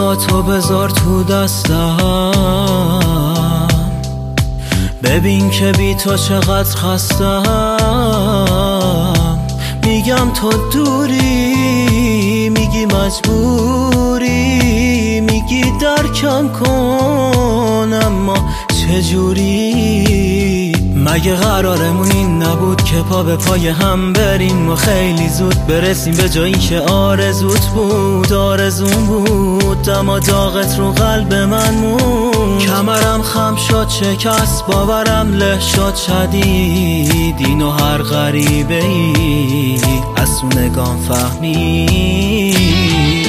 دستاتو بذار تو دستم، ببین که بی تو چقدر خستم. میگم تو دوری، میگی مجبوری، میگی درکم کن، اما چجوری؟ مگه قرارمون این نبود که پا به پای هم بریم و خیلی زود برسیم به جایی که آرزوت بود، آرزون بود، اما داغت رو قلب من مون. کمرم خم شد شکست، باورم له شد شدید، اینو هر غریبه ای از تو نگام فهمید.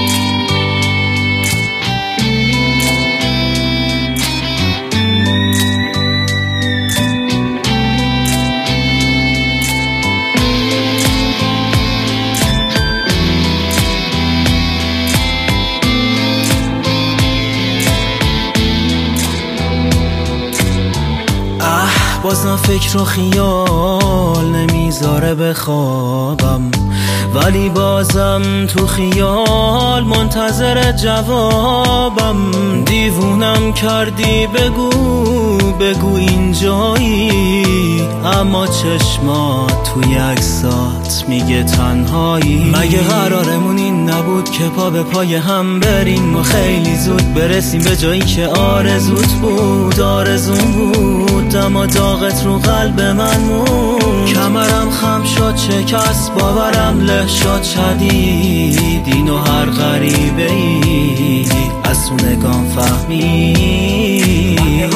بازم فکر و خیال نمیذاره بخوابم، ولی بازم تو خیال منتظر جوابم. دیوونم کردی، بگو بگو اینجایی، اما چشمات توی عکسات میگه تنهایی. مگه قرارمون این نبود که پا به پای هم بریم و خیلی زود برسیم به جایی که آرزوت بود، آرزون بود، اما داغت رو قلب من مون. کمرم خم شد شکست، باورم له شد شدید، اینو هر غریبه ای از تو نگام فهمید.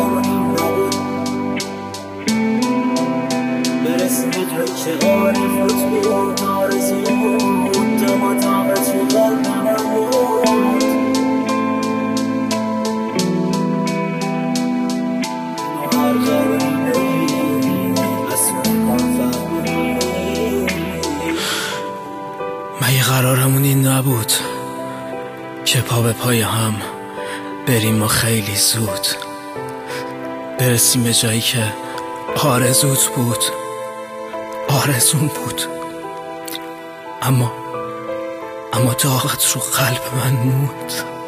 برسیم به جایی که آرزوت بود، آرزون بود، اما داغت رو قلب من مون. اینو هر غریبه ای از تو نگام فهمید. مگه قرارمون این نبود که پا به پای هم بریم و خیلی زود برسیم به جایی که آرزوت بود، آرزون بود، اما داغت رو قلب من موند.